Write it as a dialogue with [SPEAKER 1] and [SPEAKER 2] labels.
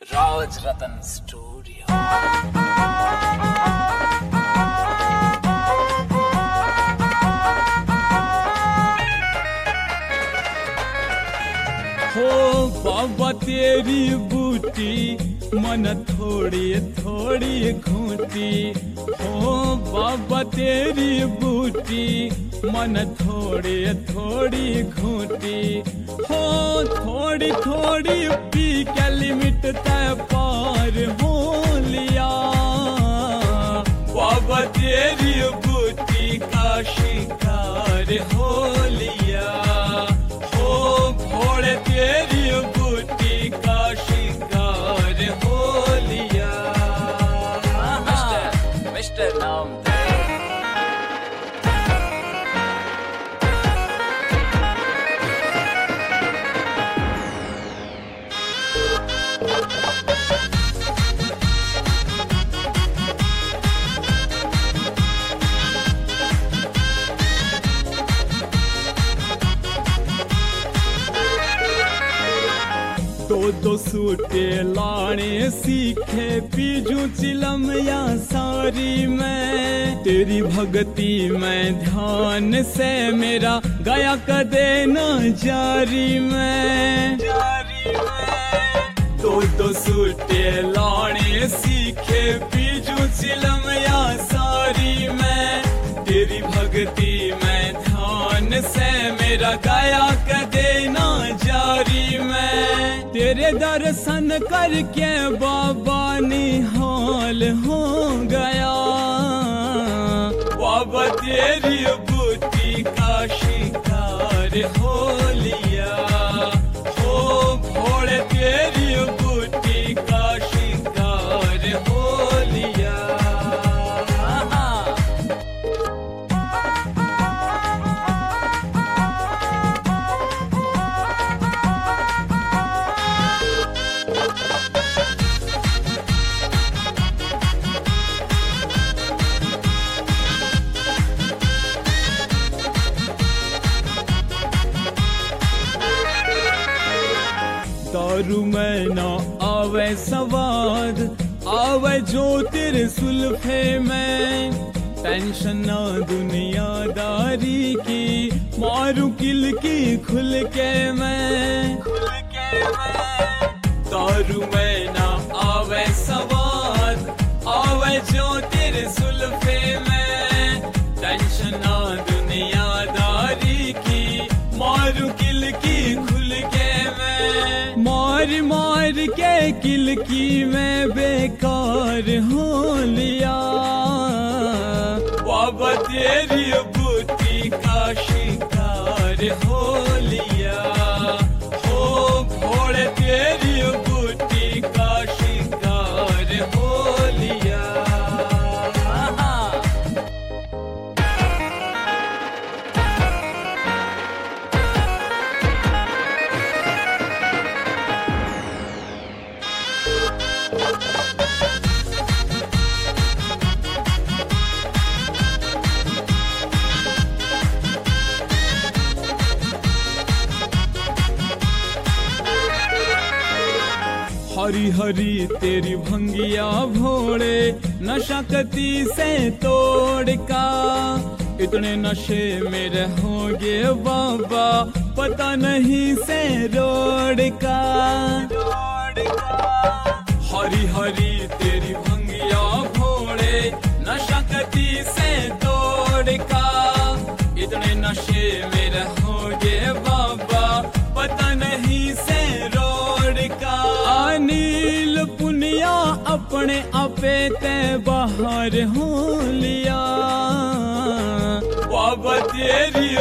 [SPEAKER 1] राज रतन studio.
[SPEAKER 2] हो बाबा तेरी बूटी मन थोड़ी थोड़ी घूटी, हो बाबा तेरी बूटी मन थोड़ी थोड़ी घूटी, हो थोड़ी थोड़ी पी के लिमिट तय पार हो लिया। बाबा तेरी बूटी का शिकार हो लिया, हो घोड़े तेरी बूटी का शिकार हो लिया।
[SPEAKER 1] मिस्टर नाम
[SPEAKER 2] दो सूटे लाने सीखे पीजू चिलम या सारी में, तेरी भक्ति में ध्यान से मेरा गया कदे न जारी में। दो सूटे लाने सीखे पीजू चिलम या सारी में, तेरी भक्ति में ध्यान से मेरा गया कदे न जारी में। तेरे दर्शन करके बाबा निहाल हो गया, बाबा तेरी बूटी का शिकार हो लिया, हो घोड़े तेरी बूटी का शिकार हो लिया। दारू में न आवे सवाद, आवे जो तेरे सुल्फे में, टेंशन ना दुनियादारी की, मारू किल की खुल के मैं। दारू में न आवे सवाद, आवे जो तेरे सुल्फे में, टेंशन ना दुनियादारी की, मारू किल की खुल के मैं। मार मार के किल की मैं बेकार हो लिया, बाबा तेरी बूटी का शिकार हो लिया, हो घोड़े तेरी बूटी का शिकार हो लिया। हरी हरी तेरी भंगिया भोड़े नशा कती से तोड़ का, इतने नशे में रहोगे बाबा पता नहीं से रोड का। हरी हरी तेरी भंगिया भोड़े नशा कती से तोड़ का, इतने नशे में रहोगे बाबा पता नहीं से रोड का। अनिल पुनिया अपने आपे ते बाहर हो लिया, बाबा तेरी